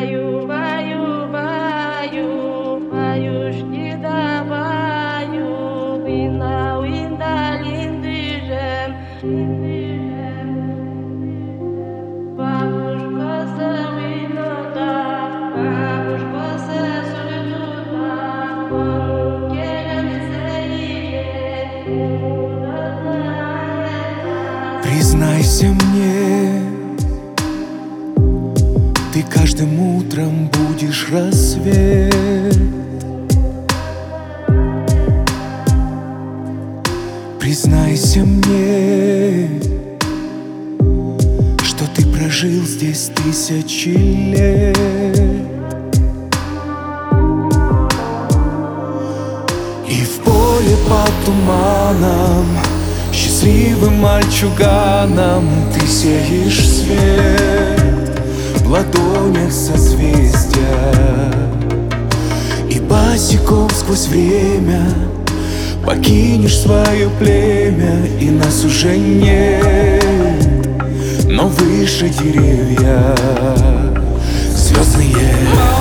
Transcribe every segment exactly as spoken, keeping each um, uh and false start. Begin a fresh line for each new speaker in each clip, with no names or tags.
Баю, баю, баю, баюшки да баю, вина, вина, линдыжем, линдыжем. Бабушка се винота, бабушка се сурдута, onu gelen seyir,
Признайся мне, ты каждым утром будешь рассвет. Признайся мне, что ты прожил здесь тысячи лет. И в поле под туманом, счастливым мальчуганом, ты сеешь свет в ладонях созвездия. И босиком сквозь время покинешь свое племя, и нас уже нет, но выше деревья звездные.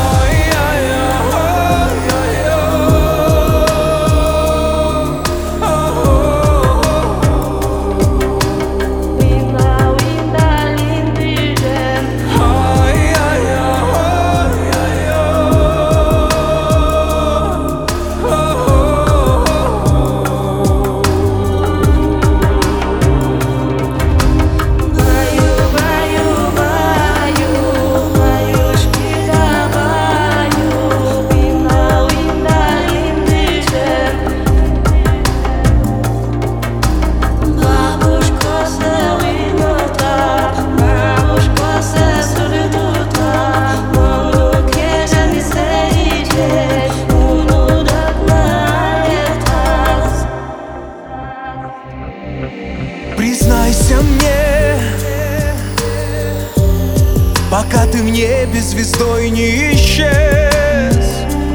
Признайся мне, пока ты в небе звездой не исчез.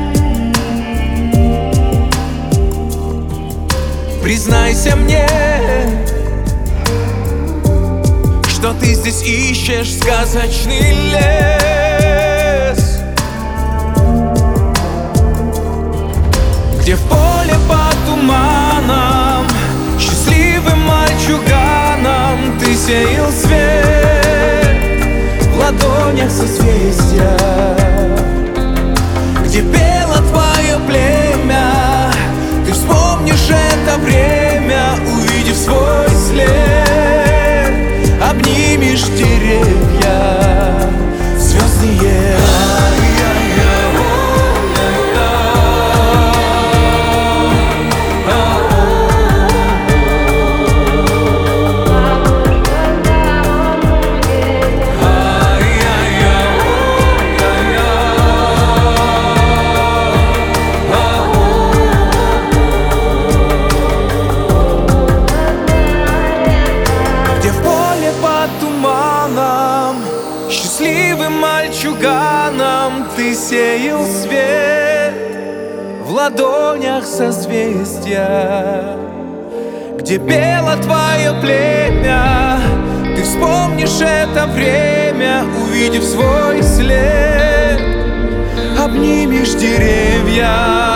Признайся мне, что ты здесь ищешь сказочный лес, где в поле под туманом счастливым мальчуганом ты сеял свет в ладонях созвездия, где пело твое племя. Ты вспомнишь это время, увидев свой след, обнимешь деревья звездные. Счастливым мальчуганом ты сеял свет в ладонях созвездия, где пело твое племя. Ты вспомнишь это время, увидев свой след, обнимешь деревья